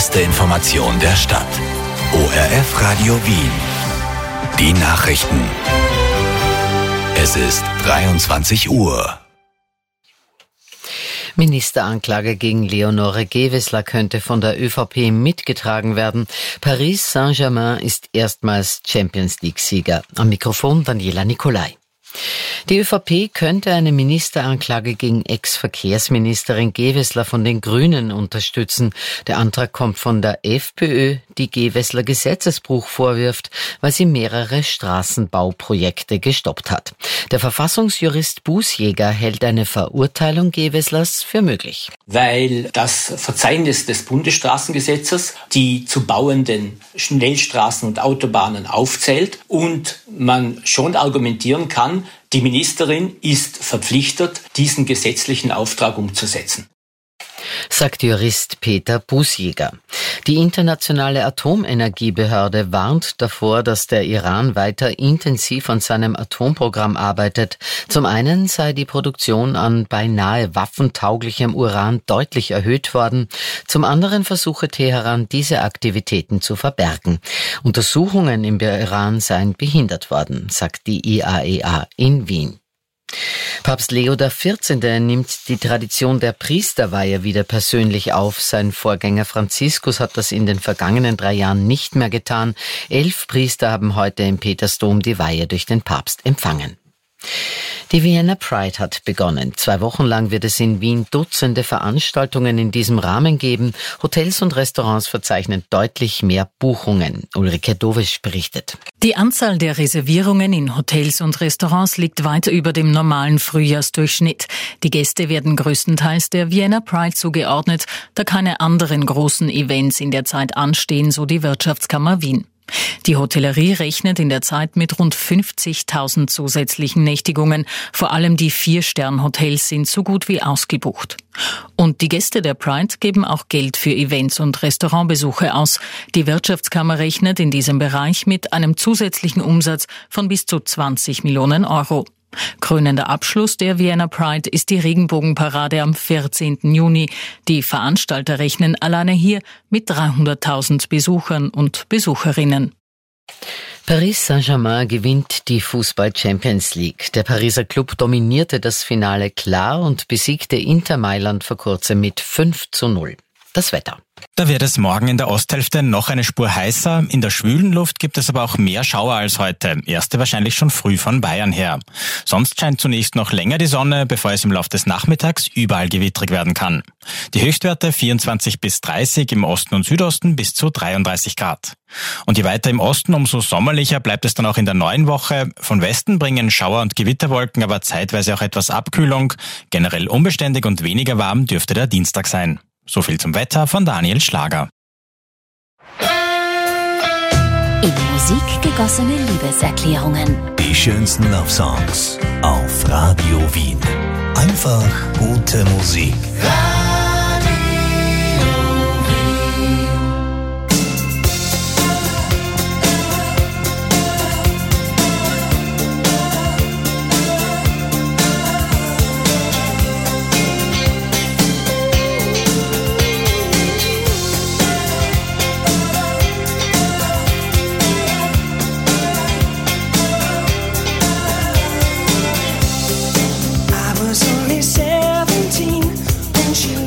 erste Information der Stadt. ORF Radio Wien. Die Nachrichten. Es ist 23 Uhr. Ministeranklage gegen Leonore Gewessler könnte von der ÖVP mitgetragen werden. Paris Saint-Germain ist erstmals Champions-League-Sieger. Am Mikrofon Daniela Nicolai. Die ÖVP könnte eine Ministeranklage gegen Ex-Verkehrsministerin Gewessler von den Grünen unterstützen. Der Antrag kommt von der FPÖ, die Gewessler Gesetzesbruch vorwirft, weil sie mehrere Straßenbauprojekte gestoppt hat. Der Verfassungsjurist Bußjäger hält eine Verurteilung Gewesslers für möglich. Weil das Verzeichnis des Bundesstraßengesetzes die zu bauenden Schnellstraßen und Autobahnen aufzählt und man schon argumentieren kann, die Ministerin ist verpflichtet, diesen gesetzlichen Auftrag umzusetzen. Sagt Jurist Peter Bußjäger. Die Internationale Atomenergiebehörde warnt davor, dass der Iran weiter intensiv an seinem Atomprogramm arbeitet. Zum einen sei die Produktion an beinahe waffentauglichem Uran deutlich erhöht worden. Zum anderen versuche Teheran, diese Aktivitäten zu verbergen. Untersuchungen im Iran seien behindert worden, sagt die IAEA in Wien. Papst Leo XIV. Nimmt die Tradition der Priesterweihe wieder persönlich auf. Sein Vorgänger Franziskus hat das in den vergangenen 3 Jahren nicht mehr getan. 11 Priester haben heute im Petersdom die Weihe durch den Papst empfangen. Die Vienna Pride hat begonnen. 2 Wochen lang wird es in Wien Dutzende Veranstaltungen in diesem Rahmen geben. Hotels und Restaurants verzeichnen deutlich mehr Buchungen. Ulrike Dowisch berichtet. Die Anzahl der Reservierungen in Hotels und Restaurants liegt weit über dem normalen Frühjahrsdurchschnitt. Die Gäste werden größtenteils der Vienna Pride zugeordnet, da keine anderen großen Events in der Zeit anstehen, so die Wirtschaftskammer Wien. Die Hotellerie rechnet in der Zeit mit rund 50.000 zusätzlichen Nächtigungen. Vor allem die 4-Stern-Hotels sind so gut wie ausgebucht. Und die Gäste der Pride geben auch Geld für Events und Restaurantbesuche aus. Die Wirtschaftskammer rechnet in diesem Bereich mit einem zusätzlichen Umsatz von bis zu 20 Millionen Euro. Krönender Abschluss der Vienna Pride ist die Regenbogenparade am 14. Juni. Die Veranstalter rechnen alleine hier mit 300.000 Besuchern und Besucherinnen. Paris Saint-Germain gewinnt die Fußball-Champions League. Der Pariser Club dominierte das Finale klar und besiegte Inter Mailand vor kurzem mit 5:0. Das Wetter. Da wird es morgen in der Osthälfte noch eine Spur heißer. In der schwülen Luft gibt es aber auch mehr Schauer als heute. Erste wahrscheinlich schon früh von Bayern her. Sonst scheint zunächst noch länger die Sonne, bevor es im Laufe des Nachmittags überall gewittrig werden kann. Die Höchstwerte 24 bis 30, im Osten und Südosten bis zu 33 Grad. Und je weiter im Osten, umso sommerlicher bleibt es dann auch in der neuen Woche. Von Westen bringen Schauer- und Gewitterwolken aber zeitweise auch etwas Abkühlung. Generell unbeständig und weniger warm dürfte der Dienstag sein. So viel zum Wetter von Daniel Schlager. In Musik gegossene Liebeserklärungen. Die schönsten Love-Songs auf Radio Wien. Einfach gute Musik. I was only 17 when she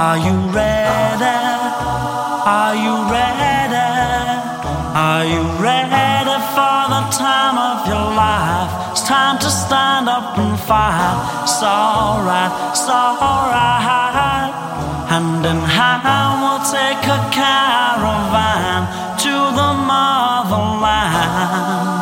Are you ready? Are you ready? Are you ready for the time of your life? It's time to stand up and fight. It's alright, it's alright. Hand in hand we'll take a caravan to the motherland.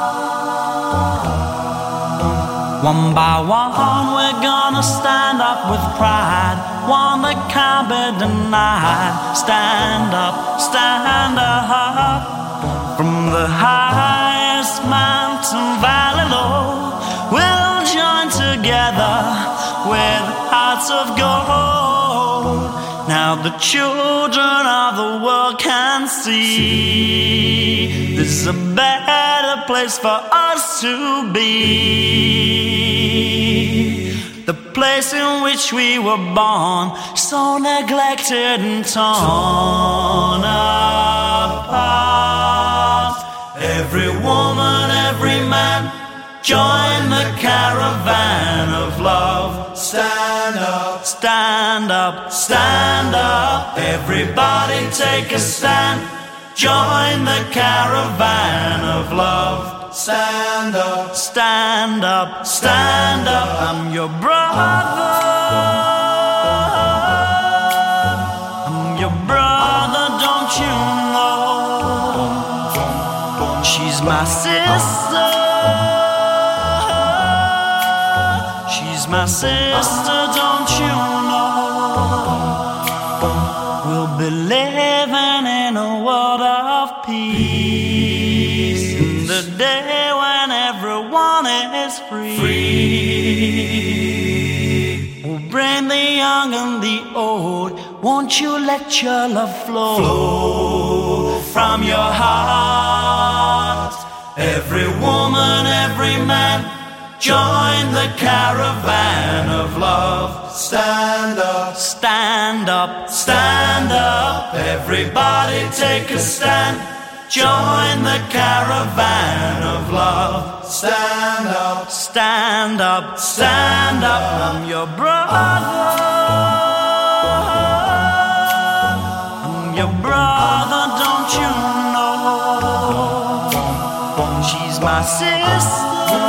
One by one we're gonna stand up with pride, one that can't be denied. Stand up, stand up. From the highest mountain valley low, we'll join together with hearts of gold. Now the children of the world can see this is a better place for us to be. The place in which we were born, so neglected and torn apart. Every woman, every man, join the caravan of love. Stand up, stand up, stand up. Everybody take a stand. Join the caravan of love. Stand up, stand up, stand up. I'm your brother. I'm your brother, don't you know? She's my sister. She's my sister, don't you know? We'll be living in a world of peace, in the day when everyone is free. We'll bring the young and the old. Won't you let your love flow from your heart? Every woman, every man, join the caravan of love. Stand up, stand up, stand up. Everybody take a stand. Join the caravan of love. Stand up, stand up, stand up. I'm your brother. I'm your brother, don't you know? She's my sister.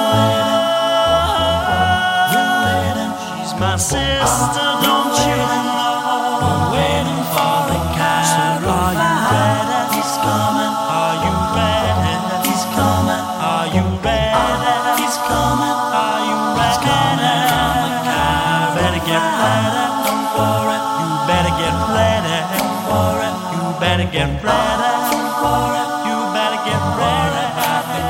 My sister, don't you know? Waiting for the caravan. Are you ready? He's coming. Are you ready? He's coming. Are you ready? He's coming. Are you ready? Better get ready. Don't worry. You better get ready. Don't worry. You better get ready. Don't worry. You better get ready. The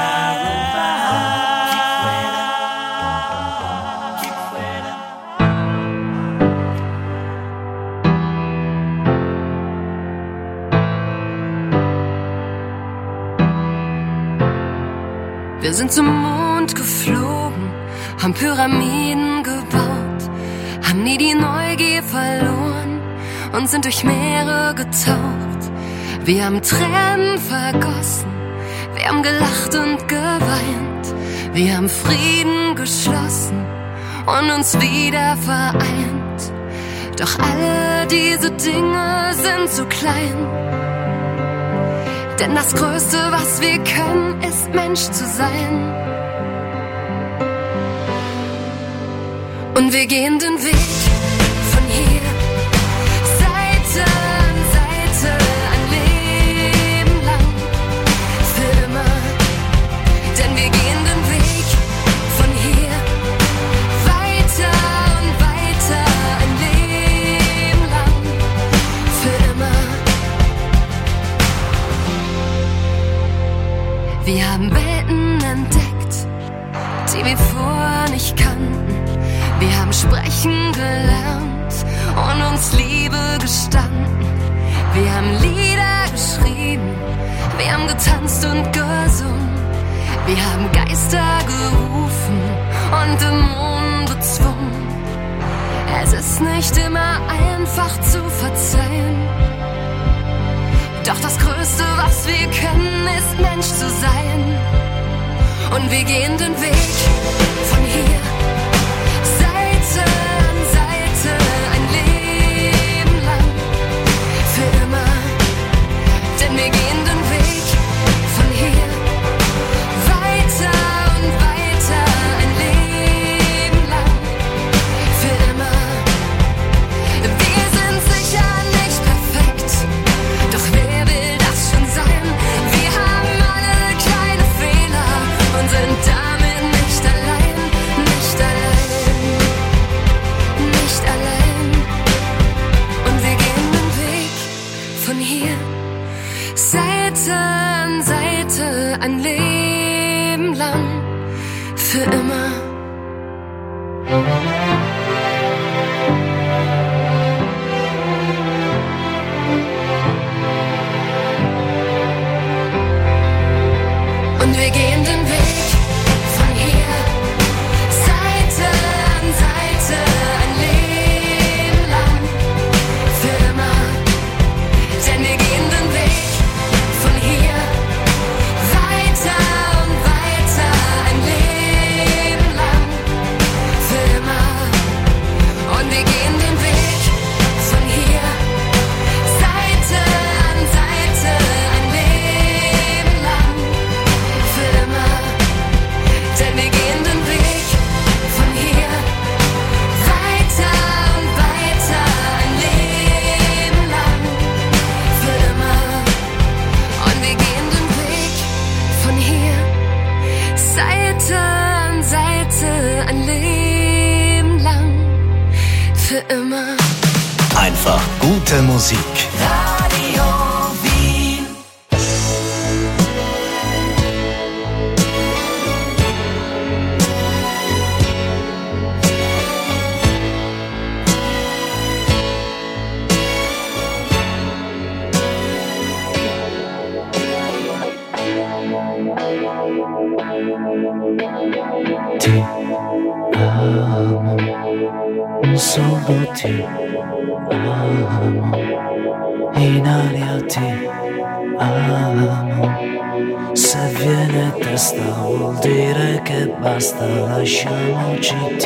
Wir sind zum Mond geflogen, haben Pyramiden gebaut, haben nie die Neugier verloren und sind durch Meere getaucht. Wir haben Tränen vergossen, wir haben gelacht und geweint, wir haben Frieden geschlossen und uns wieder vereint. Doch alle diese Dinge sind zu klein. Denn das Größte, was wir können, ist Mensch zu sein. Und wir gehen den Weg von hier, Seite an Seite, ein Leben lang, für immer. Denn wir gehen den Weg von hier, weiter und weiter, ein Leben lang, für immer. Wir haben Welten entdeckt, die wir vorher nicht kannten. Wir haben sprechen gelernt und uns Liebe gestanden. Wir haben Lieder geschrieben, wir haben getanzt und gesungen. Wir haben Geister gerufen und Dämonen bezwungen. Es ist nicht immer einfach zu verzeihen. Doch das Größte, was wir können, ist Mensch zu sein. Und wir gehen den Weg von hier, Seite an Seite, ein Leben Leben lang, für immer. Und wir gehen den Weg von hier, Seite an Seite, ein Leben lang, für immer. Denn wir gehen den Weg von hier, weiter und weiter, ein Leben lang, für immer. Und wir gehen den Weg von hier, Seite an Seite, ein Leben lang, für immer. Denn wir gehen den Weg von hier, weiter und weiter, ein Leben lang, für immer. Und wir gehen den Weg von hier, Seite an Seite, ein Leben lang, für immer. Einfach gute Musik. Radio Wien. Ti amo, solo ti amo, in aria ti amo. Se viene testa vuol dire che basta, lasciamoci, ti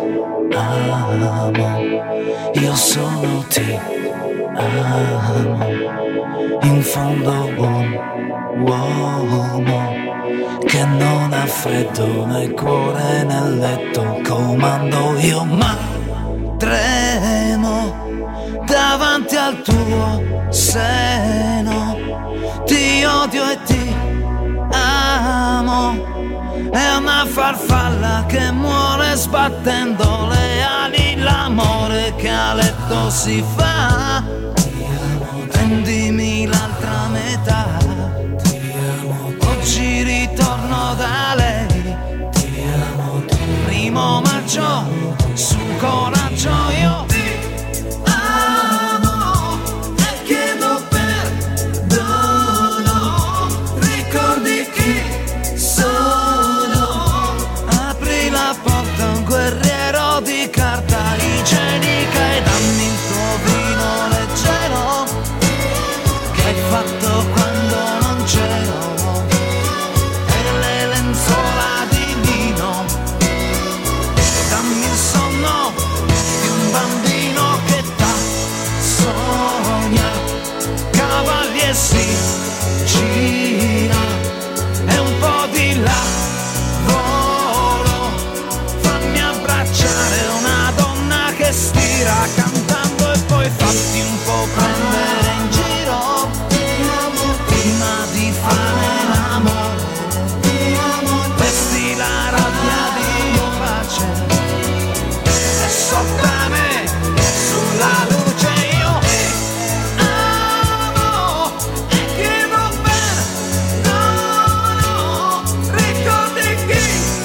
amo, io solo ti amo, in fondo buon uomo che non ha freddo nel cuore nel letto, comando io ma tremo davanti al tuo seno, ti odio e ti amo, è una farfalla che muore sbattendo le ali, l'amore che a letto si fa, prendimi l'altra metà, oggi ritorno da lei, primo maggio, su coraggio io ti amo e chiedo perdono, ricordi chi sono, apri la porta a un guerriero di carta igienica e dammi il tuo vino leggero che hai fatto quando non c'ero, e le lenzuola di lino, dammi il sonno di un bambino che t'ha sogna, cavalli e si gira e un po' di là volo, fammi abbracciare una donna che stira cantando e poi fatti un po' prendere in giro prima di fare l'amore, vesti la rabbia di pace e sottane sulla luce io amo e chiedo perdono, ricordi chi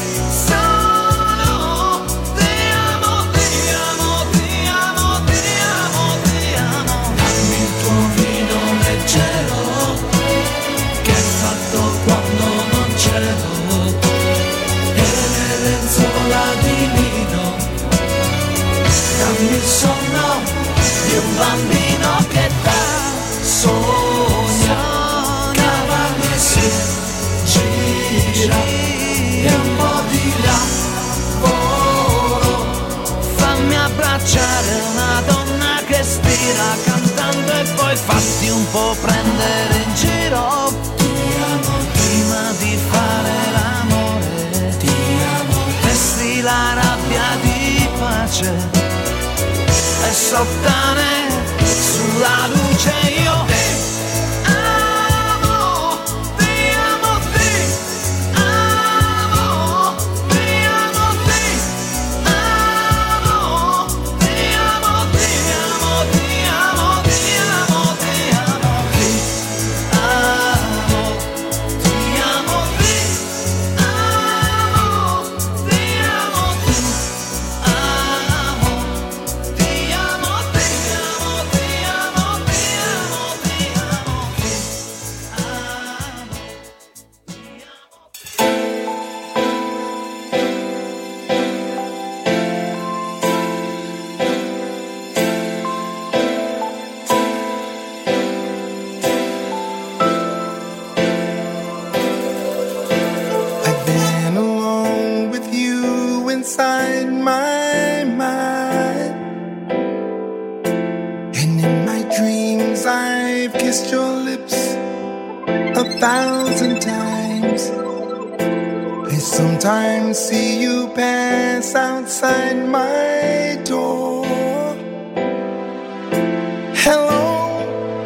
sono, ti amo, ti amo, ti amo, ti amo, ti amo, dammi il tuo vino leggero che hai fatto quando non c'ero, e le lenzuola di lino, dammi il sonno di un bambino che dà sogna, cavalli e si gira e un po' di là volo, fammi abbracciare una donna che stira cantando e poi fatti un po' prendere in giro, ti amo prima di fare l'amore, ti amo, vesti la rabbia di pace e sottane sulla luce io ti amo, ti amo, ti amo, ti amo, ti amo, ti amo, ti amo, ti amo, ti amo, ti amo, ti amo, ti amo, ti 1,000 times. I sometimes see you pass outside my door. Hello,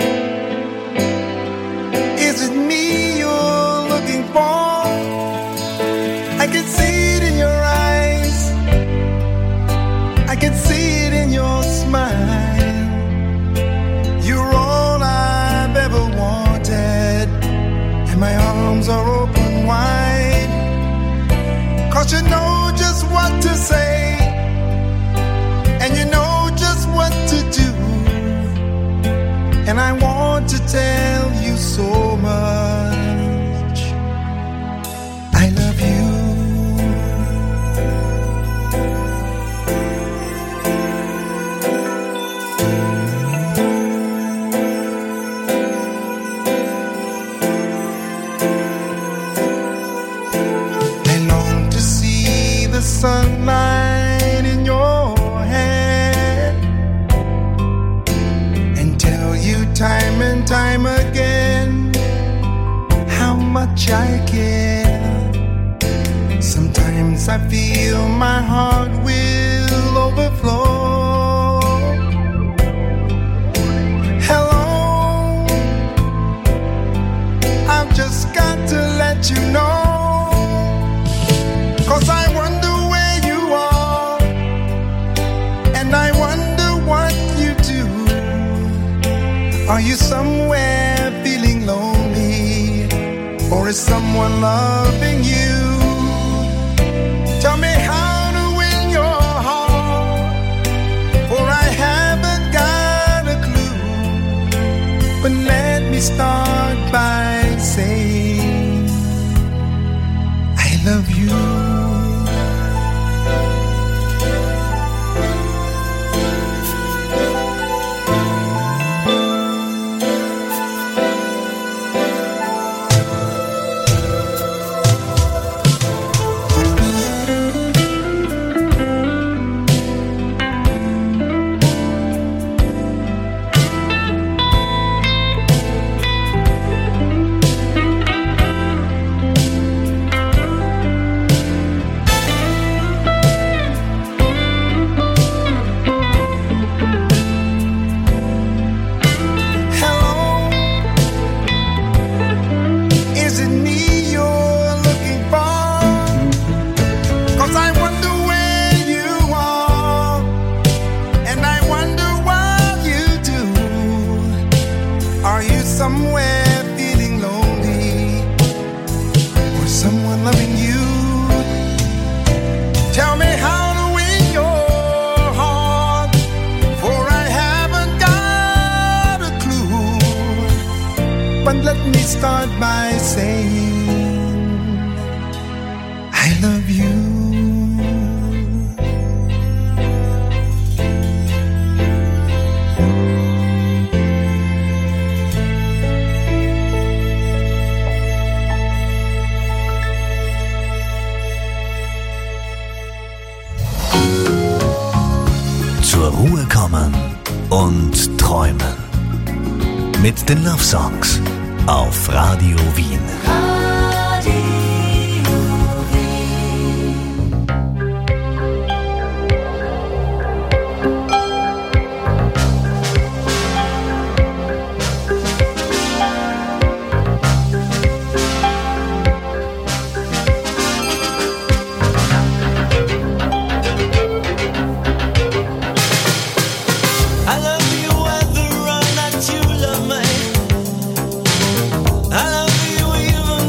is it me you're looking for? I can see it in your eyes, I can see it in your smile. You're all I've ever wanted, and my arms are open wide. 'Cause you know just what to say, and you know just what to do. And I want to tell you so much, I love you. Sunlight in your hair, and tell you time and time again how much I care. Sometimes I feel my heart will overflow. Hello, I've just got to let you know, 'cause I wonder and I wonder what you do. Are you somewhere feeling lonely, or is someone loving you? Tell me how to win your heart, for I haven't got a clue. But let me start by saying I love you. Somewhere feeling lonely, or someone loving you. Tell me how to win your heart, for I haven't got a clue. But let me start by saying I love you. Zur Ruhe kommen und träumen. Mit den Love Songs auf Radio Wien. I love you even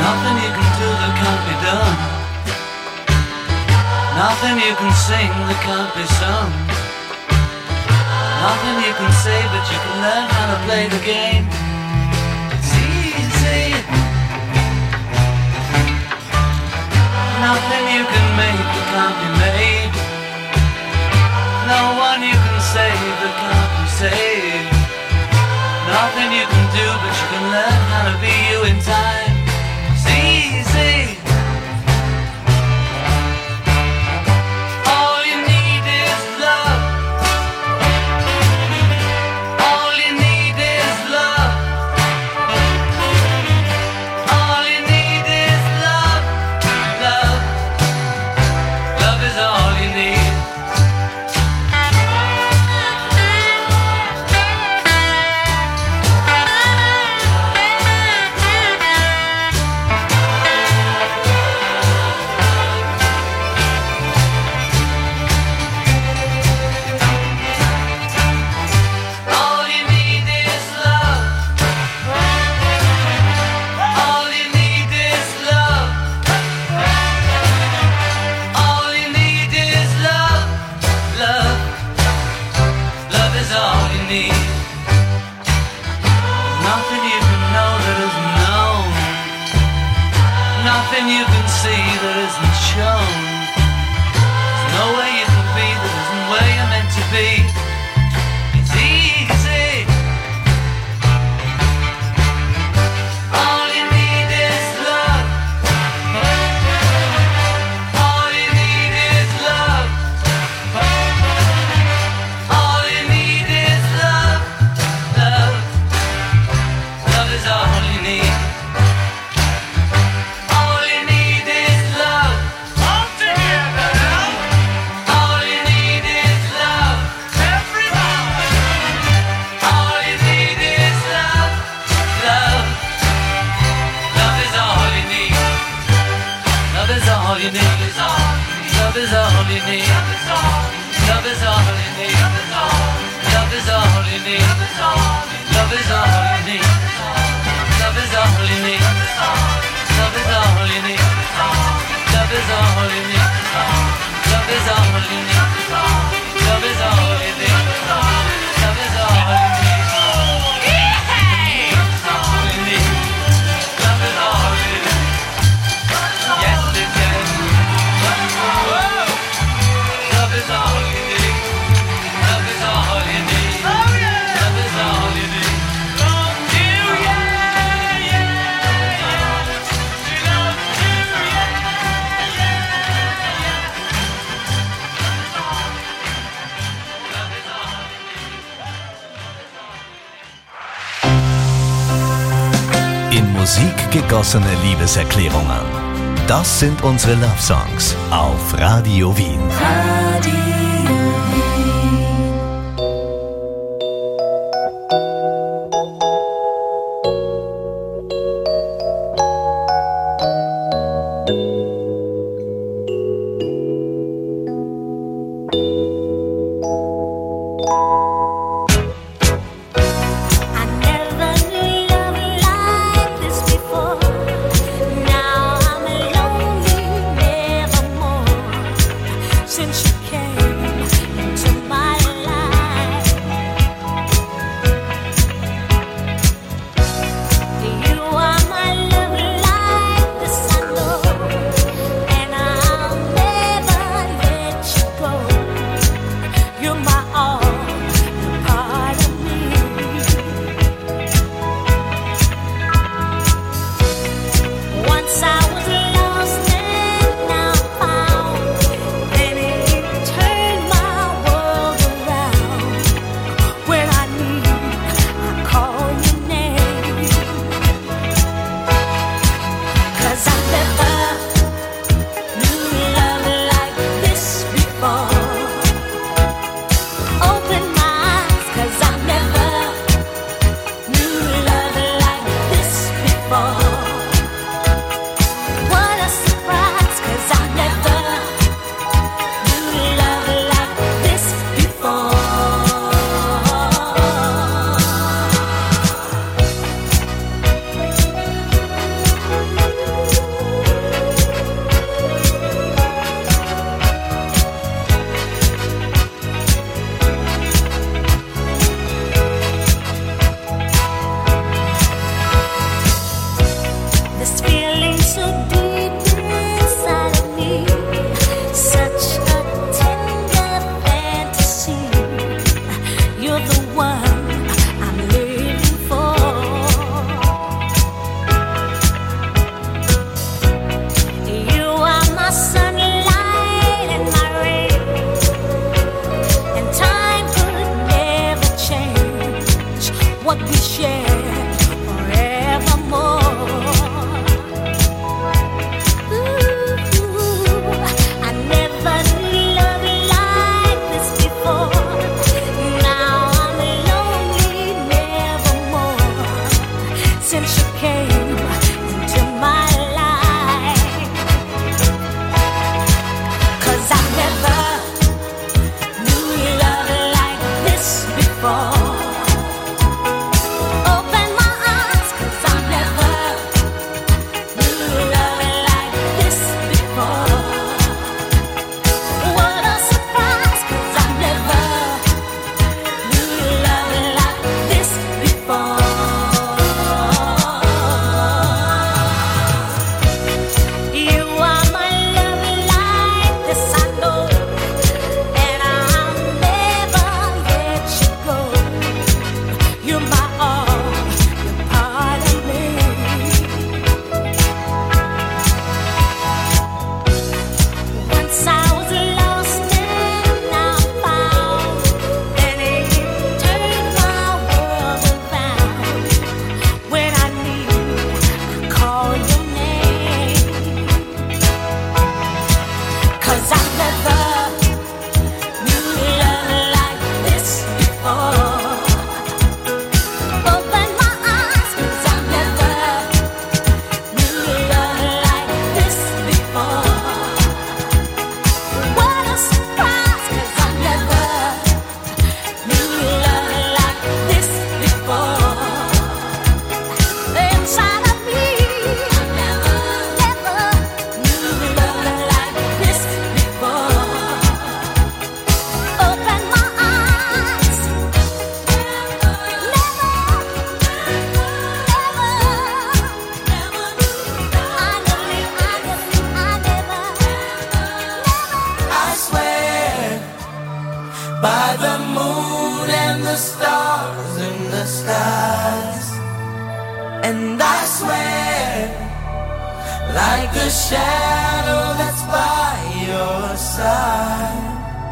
Nothing you can do that can't be done. Nothing you can sing that can't be sung. Nothing you can say, but you can learn how to play the game. It's easy. Nothing you can make that can't be made. No one you can save that can't be saved. Nothing you can do, but you can learn how to be you in time. It's easy. All you need is love. All you need is love. All you need is love. Love. Love is all you need. All you need is love. All you need is love. All you need is love. Love. Love is all you need. Nothing you can know that isn't known. Nothing you can see that isn't shown. There's no way you can be that isn't where you're meant to be. It's easy. All you need is love. All you need is love. All you need is love. Love. Love is all you need. All you need is love. All together now. All you need is love. Everybody. All you need is love. Love. Love is all you need. Love is all you need. Love is all you need. Love is all you need. Love is all you need. Love is all you need. Love is all you need. Love is all you need. Love is all you need. Love is all you need. Love is all you need. Love is all you need. Love is all you need. Yes, it can. Love is all you need. Love is all you need. Love is all you need. Love you, yeah, yeah. She loves you, yeah, yeah. Love is all you need. In Musik gegossene Liebeserklärungen. Das sind unsere Love Songs auf Radio Wien. I never knew love like this before. Now I'm lonely nevermore. Since you came stars in the skies. And I swear, like a shadow that's by your side.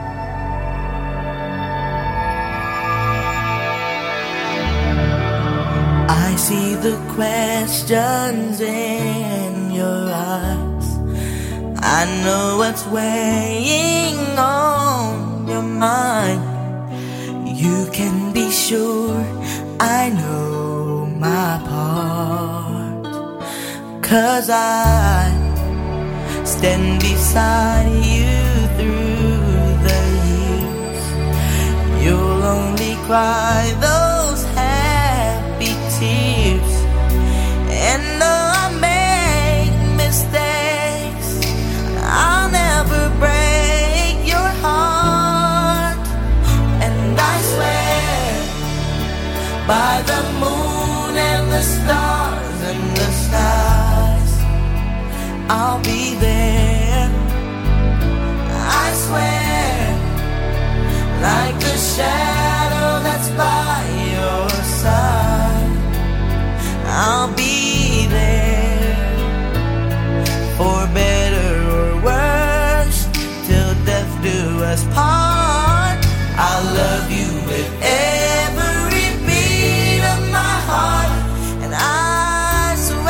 I see the questions in your eyes. I know what's weighing on your mind. You can be sure I know my part, 'cause I stand beside you through the years. You'll only cry those happy tears. And though I make mistakes, I'll never break your heart. And I swear, by the moon and the stars and the skies, I'll be there. I swear, like a shadow that's by your side, I'll be there. For better or worse, till death do us part. I'll love you with every beat of my heart. And I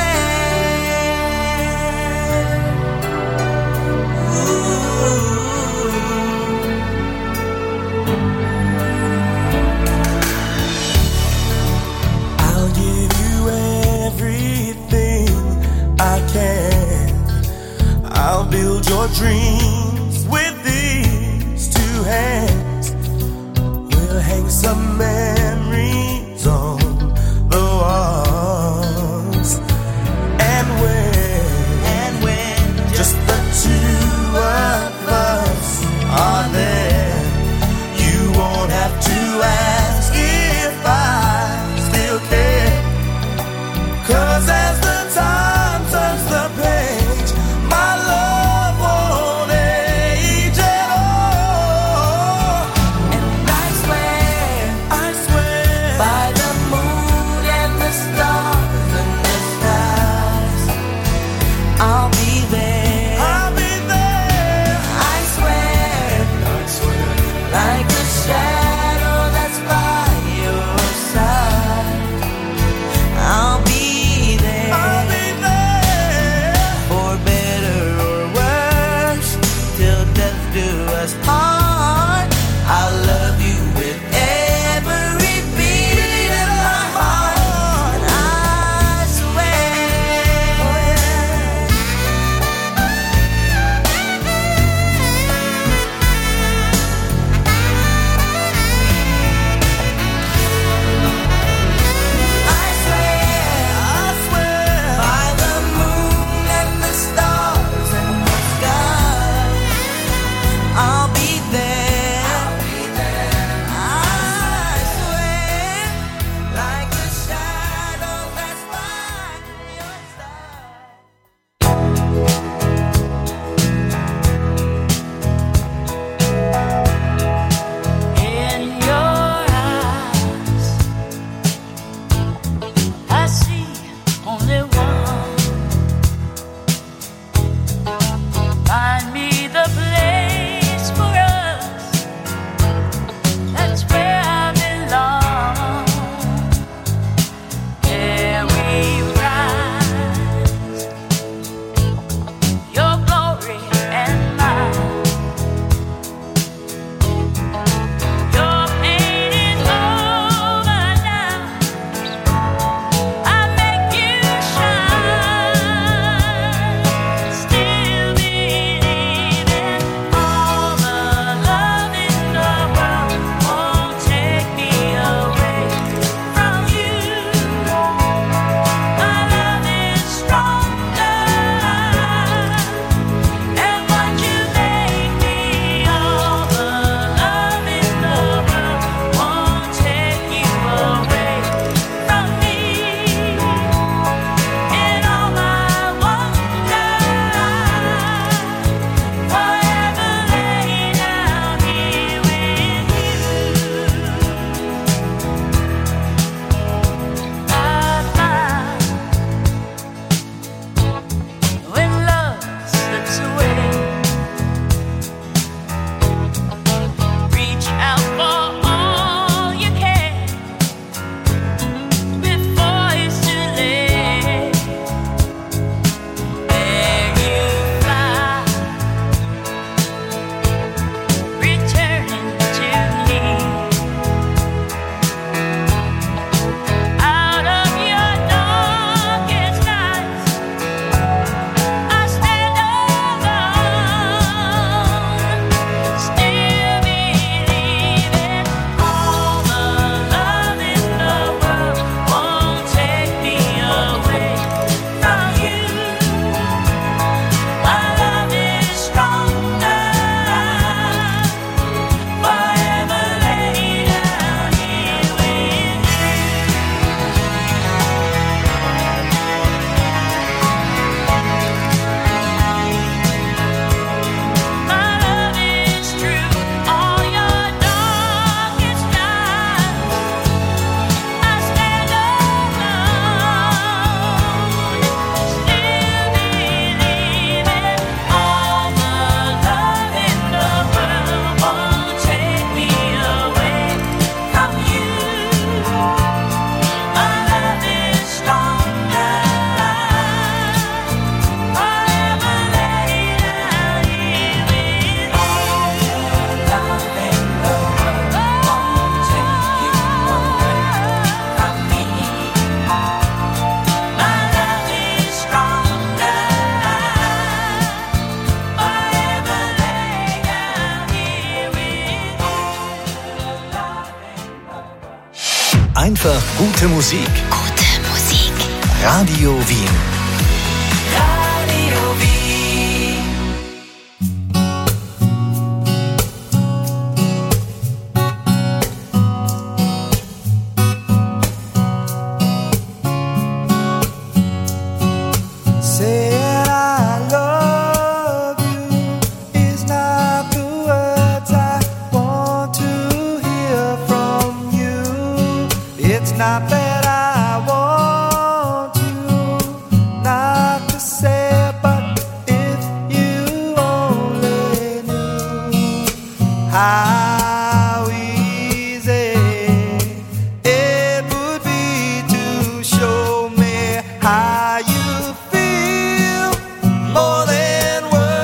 swear, I'll give you everything I can. I'll build your dreams with these two hands. We'll hang some memories on the walls. And when just the two of us are there, you won't have to ask if I still care. 'Cause as the time turns the page, my love won't end. Einfach gute Musik. Gute Musik. Radio Wien. Radio Wien. Saying I love you is not the words I want to hear from you. It's not that I want you not to say, but if you only knew how easy it would be to show me how you feel. More than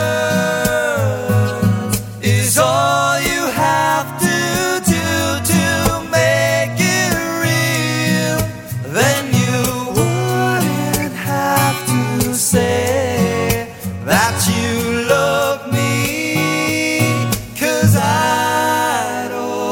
words is all you have to do to make it real. Then you wouldn't have to say that you love me, 'cause I'd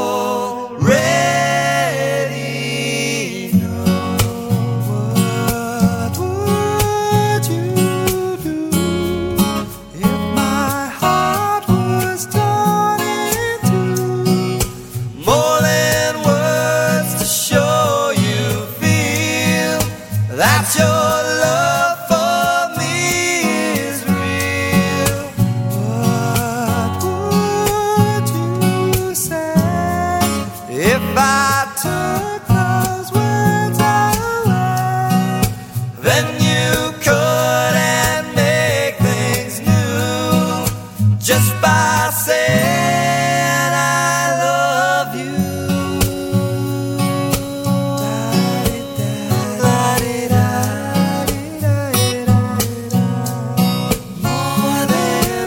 already know. What would you do if my heart was torn in two? More than words to show you feel that your love for me is real. What would you say if I took those words away? Then you couldn't make things new just by saying I love you. More than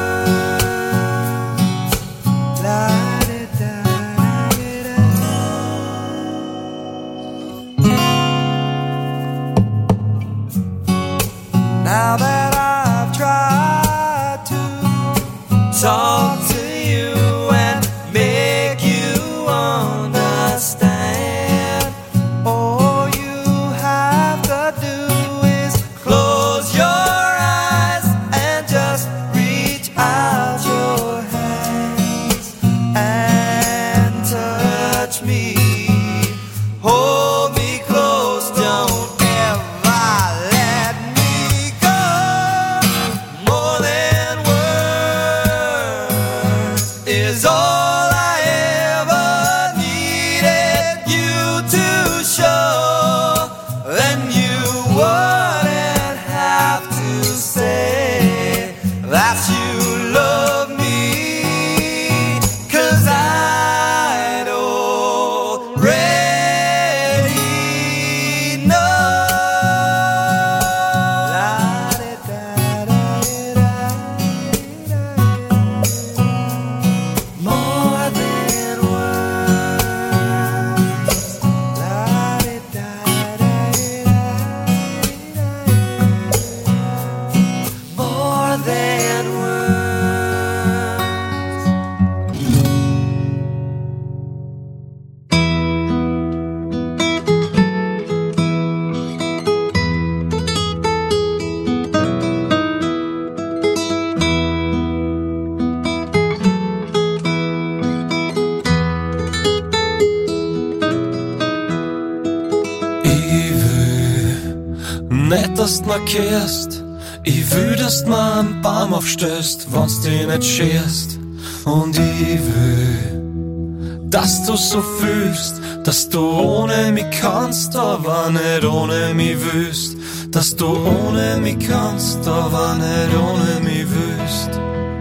words. Now that I've tried to talk to you and make you understand, all you have to do is close your eyes and just reach out your hands and touch me. Hold me close, don't ever let me go. More than words is all I ever needed you to show. Then you wouldn't have to say that you love me, 'cause I'd already know. More than words. More than words. Ich will nicht, dass du mir kehrst. Ich will, dass du mir einen Baum aufstößt, wenn's dich nicht scherst. Und ich will, dass du so fühlst, dass du ohne mich kannst, aber nicht ohne mich willst. Dass du ohne mich kannst, aber nicht ohne mich willst.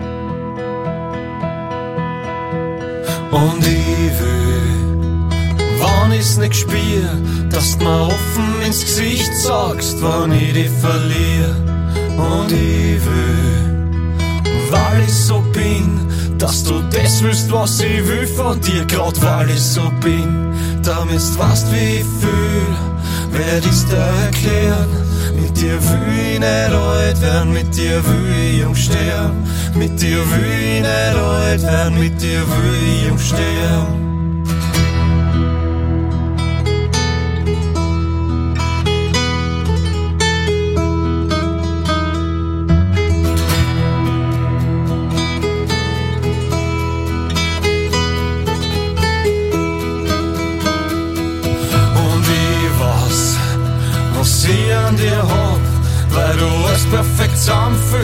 Und ich will, wann ich's nicht spür, dass du mir offen ins Gesicht sagst, wann ich dich verliere. Und ich will, weil ich so bin, dass du das willst, was ich will von dir, grad weil ich so bin. Damit du weißt, wie ich fühl, werd ich's dir erklären. Mit dir will ich nicht alt werden, mit dir will ich jung sterben. Mit dir will ich nicht alt werden, mit dir will ich jung sterben.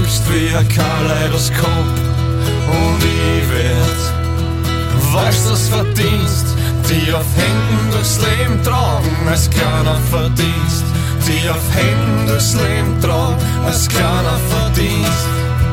fühlst wie ein Kaleidoskop. Und ich werd, weißt du's verdienst, die auf Händen durchs Leben tragen, als kleiner Verdienst. Die auf Händen durchs Leben tragen, als kleiner Verdienst.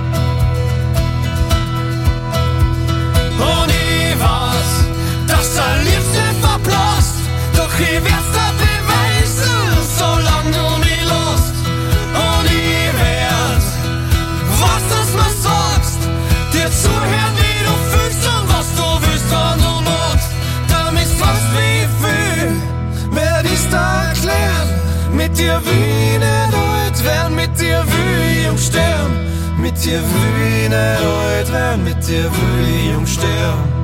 Und ich weiß, dass der Liebste verblasst, doch ich werd's dir beweisen, solange du mich lässt. Und ich werd, was das mir sagst, dir zuhören, wie du fühlst und was du willst, wann du magst. Damit sagst, wie ich fühl, werd ich's dir erklären. Mit dir will ich nicht alt werden, mit dir will ich jung sterben. Mit dir will ich nicht alt werden, mit dir will ich jung sterben.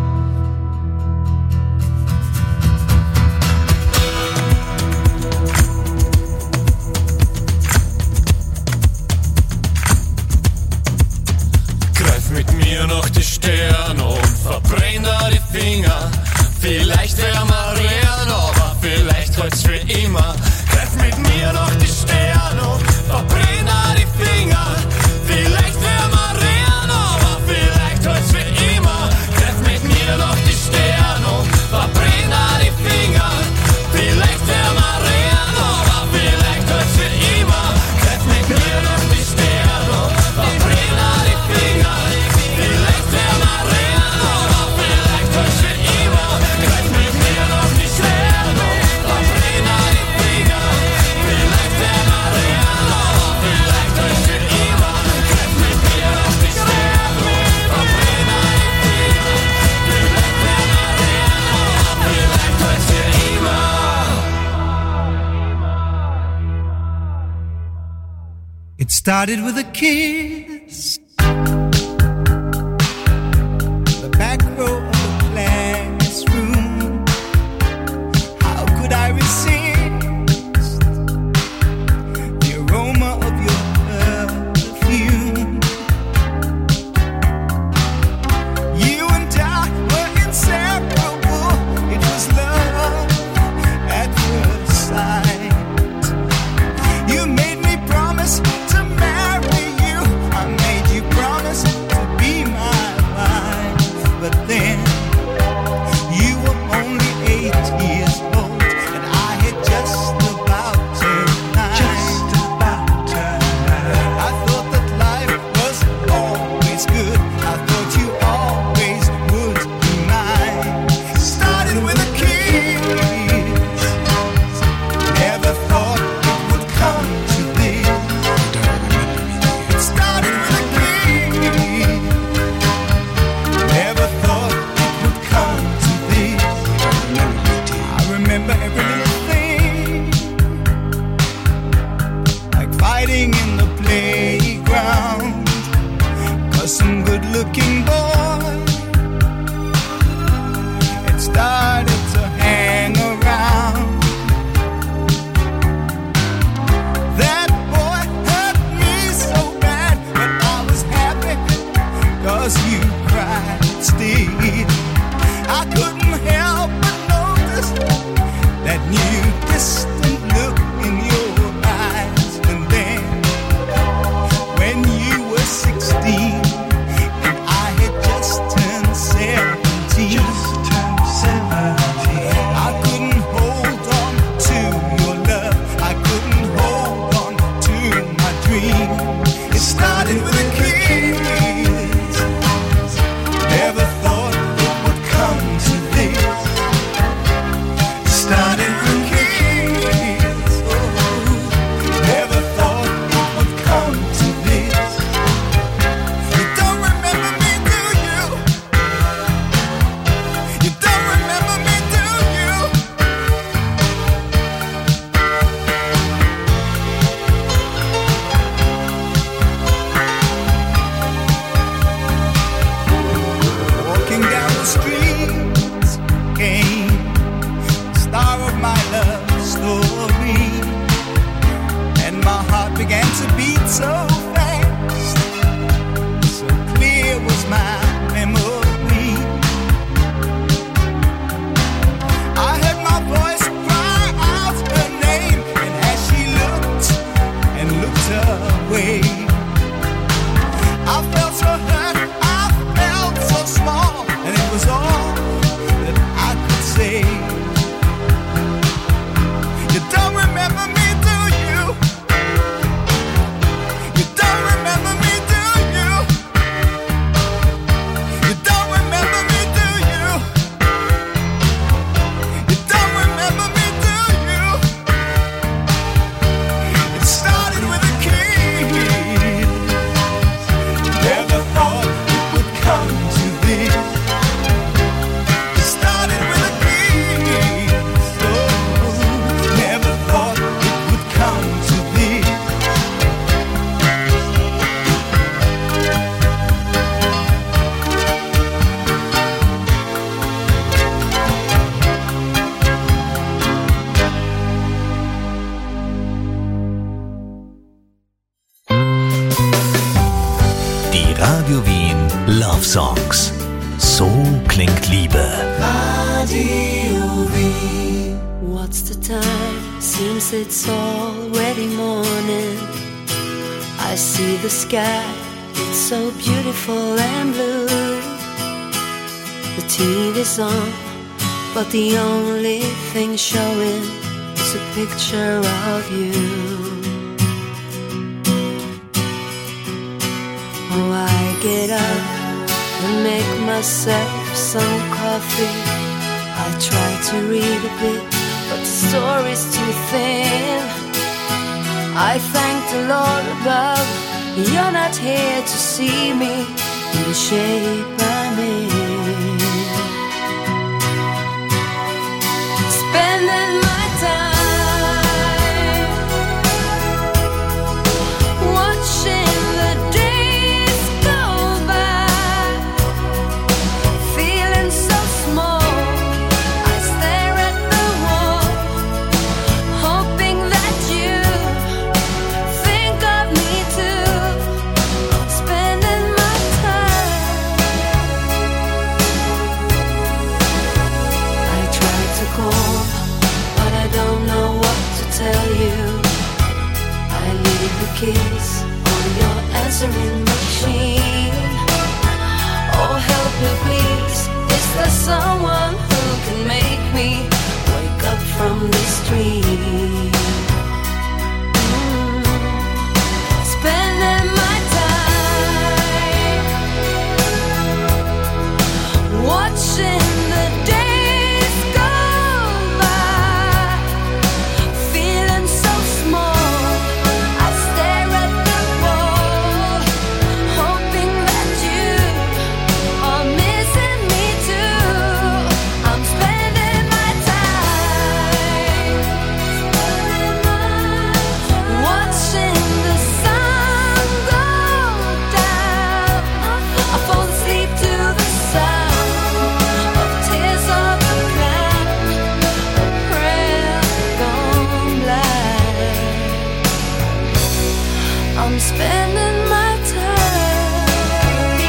Greif mit mir nach die Sterne und verbrenn da die Finger. Vielleicht wär mal real, aber vielleicht heut's für immer. Greif mit mir nach die Sterne und verbrenn da die Finger. Vielleicht wär mal real, aber vielleicht heut's für immer. Greif mit mir nach die Sterne und verbrenn da die Finger. Vielleicht wär mal real, aber vielleicht heut's für immer. Greif mit mir nach die Sterne und verbrenn da die Finger. Vielleicht wär mal real, aber vielleicht heut's für immer. Greif mit mir nach die Sterne und verbrenn da die Finger. Vielleicht wär mal real, aber vielleicht heut's für immer. Greif mit mir nach die Sterne und verbrenn da die Finger. Vielleicht wär mal real, aber vielleicht heut's für immer. It started with a kiss. The back row of the classroom. How could I resist the aroma of your perfume? You and I were inseparable. It was love at first sight. You made me promise to marry you. I made you promise to be my wife. But then you were only 8 years old, and I had just about turned 9. I thought that life was always good. I thought you always would be mine. Started with a kiss. Never thought it would come to this. It started with a kiss. Never thought it would come to this. I remember every little thing, like fighting in the playground, 'cause some good-looking boy had started to hang around. That boy hurt me so bad, but I was happy 'cause you cried still. I couldn't help but notice that new distant look in your eyes. And then when you were 16 and I had just turned 17, I couldn't hold on to your love. I couldn't hold on to my dream. It started with a kiss. Never thought it would come to this. Radio Wien Love Songs. So klingt Liebe. Radio Wien. What's the time? Seems it's already morning. I see the sky, it's so beautiful and blue. The TV's on, but the only thing showing is a picture of you. Oh, I get up and make myself some coffee. I try to read a bit, but the story's too thin. I thank the Lord above, you're not here to see me in the shape I'm in. Spending my time watching the days go by, feeling so small. I stare at the wall, hoping that you think of me too. Spending my time. I try to call, but I don't know what to tell you. I leave the keys on your answering machine. Oh, help me please, is there someone who can make me wake up from this dream? Spending my time watching the days go by, feeling so small. I stare at the wall, hoping that you are missing me too. I'm spending my time watching the sun go down. I fall asleep to the sound of tears of a clown, a prayer gone blind. I'm spending my time.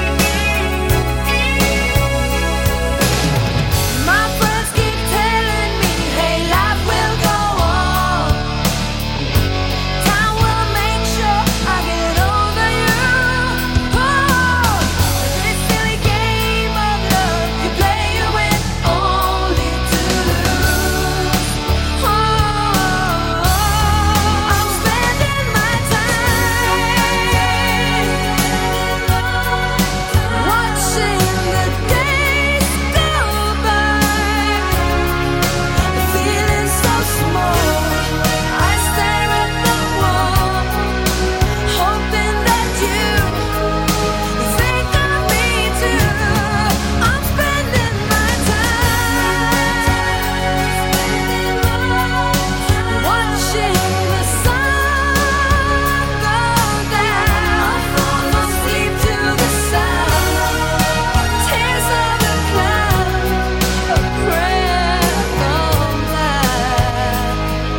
My friends keep telling me, hey, life will go on. Time will make sure I get over you. Oh, this silly game of love you play, you win only to lose. Oh, I'm spending my time watching the days go by, feeling so small. I stare at the wall, hoping that you think of me too. I'm spending my time watching the sun go down. I fall asleep to the sound of tears of a clown, a prayer gone blind.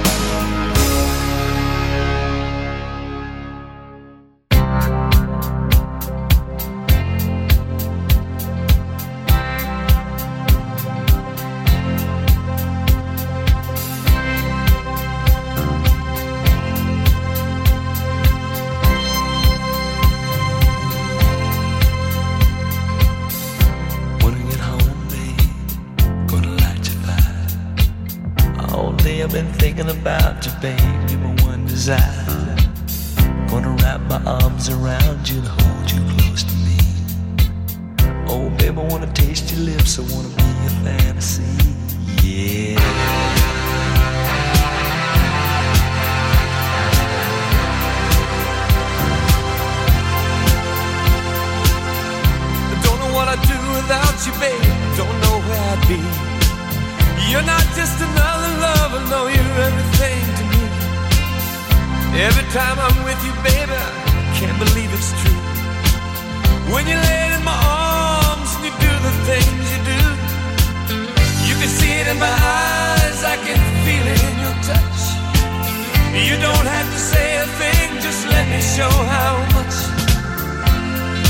When I get home, babe, gonna light your fire. All day I've been thinking about you, babe. You're my one desire. Gonna wrap my arms around you and hold you close to me. Oh, babe, I wanna taste your lips. I wanna be your fantasy. Yeah. Don't know what I'd do without you, babe. Don't know where I'd be. You're not just another lover, no, you're everything to me. Every time I'm with you, baby, I can't believe it's true. When you lay in my arms and you do the things you do, you can see it in my eyes, I can feel it in your touch. You don't have to say a thing, just let me show how much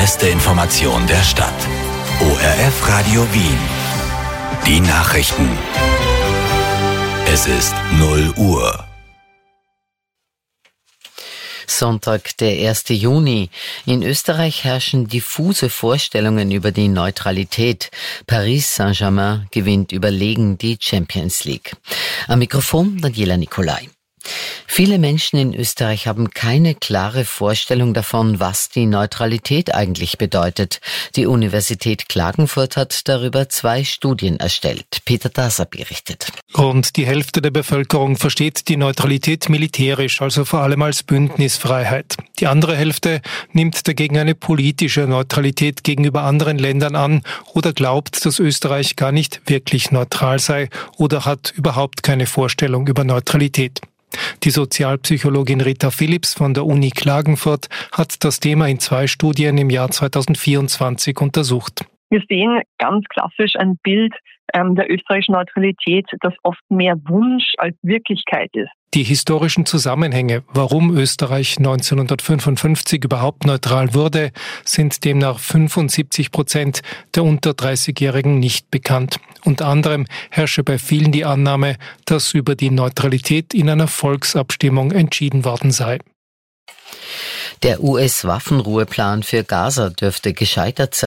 beste Information der Stadt. ORF Radio Wien. Die Nachrichten. Es ist 0 Uhr. Sonntag, der 1. Juni. In Österreich herrschen diffuse Vorstellungen über die Neutralität. Paris Saint-Germain gewinnt überlegen die Champions League. Am Mikrofon Daniela Nicolai. Viele Menschen in Österreich haben keine klare Vorstellung davon, was die Neutralität eigentlich bedeutet. Die Universität Klagenfurt hat darüber 2 Studien erstellt. Peter Daser berichtet. Rund die Hälfte der Bevölkerung versteht die Neutralität militärisch, also vor allem als Bündnisfreiheit. Die andere Hälfte nimmt dagegen eine politische Neutralität gegenüber anderen Ländern an oder glaubt, dass Österreich gar nicht wirklich neutral sei oder hat überhaupt keine Vorstellung über Neutralität. Die Sozialpsychologin Rita Philipps von der Uni Klagenfurt hat das Thema in 2 Studien im Jahr 2024 untersucht. Wir sehen ganz klassisch ein Bild der österreichischen Neutralität, das oft mehr Wunsch als Wirklichkeit ist. Die historischen Zusammenhänge, warum Österreich 1955 überhaupt neutral wurde, sind demnach 75% der unter 30-Jährigen nicht bekannt. Unter anderem herrsche bei vielen die Annahme, dass über die Neutralität in einer Volksabstimmung entschieden worden sei. Der US-Waffenruheplan für Gaza dürfte gescheitert sein.